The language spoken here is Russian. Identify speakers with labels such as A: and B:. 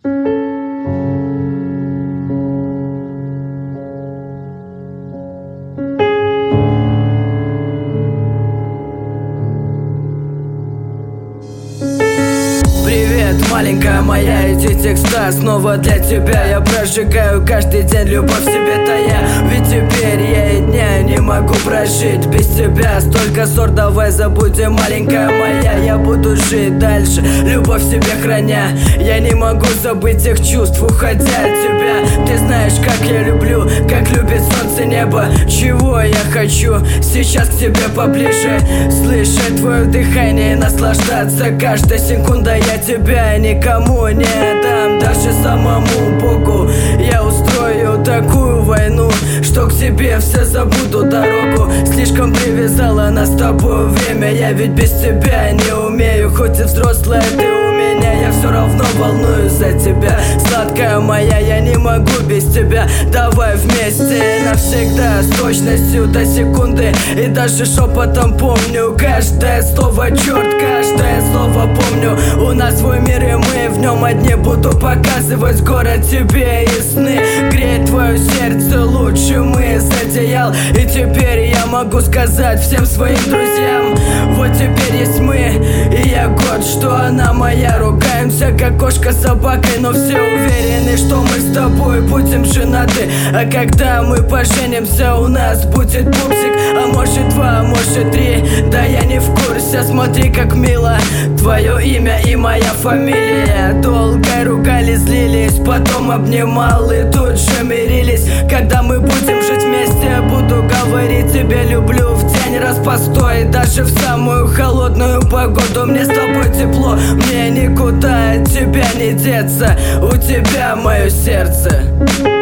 A: Маленькая моя, эти текста снова для тебя. Я прожигаю каждый день любовь себе тая. Ведь теперь я и дня не могу прожить без тебя. Столько ссор, давай забудем, маленькая моя. Я буду жить дальше, любовь в себе храня. Я не могу забыть тех чувств, уходя от тебя. Ты знаешь, как я люблю, как любит солнце небо. Чего я хочу, сейчас к тебе поближе. Слышать твое дыхание и наслаждаться каждой секундой. Я тебя никому не отдам, даже самому Богу. Я устрою такую войну, что к тебе все забудут дорогу. Слишком привязала нас с тобой время. Я ведь без тебя не умею, хоть и взрослая ты у меня. Я все равно волнуюсь за тебя, сладкая моя, я не могу без тебя. Давай вместе навсегда, с точностью до секунды. И даже шепотом помню каждое слово, черт, каждое слово помню. У нас свой мир, и мы в нем одни. Буду показывать город тебе и сны, греть твое сердце лучше мы с одеял. И теперь я могу сказать всем своим друзьям: вот теперь есть мы, и я горд, что она моя. Ругаемся как кошка с собакой, но все уверены, что мы с тобой будем женаты. А когда мы поженимся, у нас будет пупсик, а может 2, а может 3. Да я не в курсе, смотри как мило твое имя и моя фамилия. Долго ругались, злились, потом обнимал и тут же мирились. Когда мы будем жить вместе, буду говорить тебе люблю в день распостой. Даже в самую холодную погоду мне с тобой тепло. Мне никуда от тебя не деться, у тебя мое сердце.